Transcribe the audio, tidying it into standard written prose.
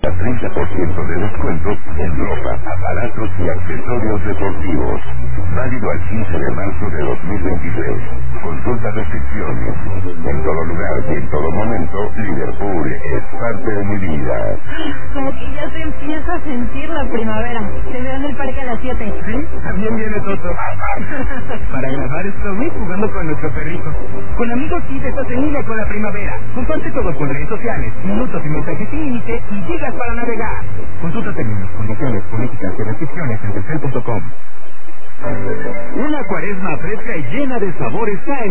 30% de descuento en ropa, aparatos y accesorios deportivos. Válido al 15 de marzo de 2023. Consulta restricciones. En todo lugar y en todo momento, Liverpool es parte de mi vida. Como que ya se empieza a sentir la primavera. Te veo en el parque a las 7. Sí, también viene Toto. Para grabar stories jugando con nuestro perrito. Con amigos sí estás en línea con la primavera. Comparte todo con redes sociales, minutos y mensajes sin límite y gigas para navegar. Consulta términos, condiciones, políticas y restricciones en telcel.com. Una cuaresma fresca y llena de sabor está en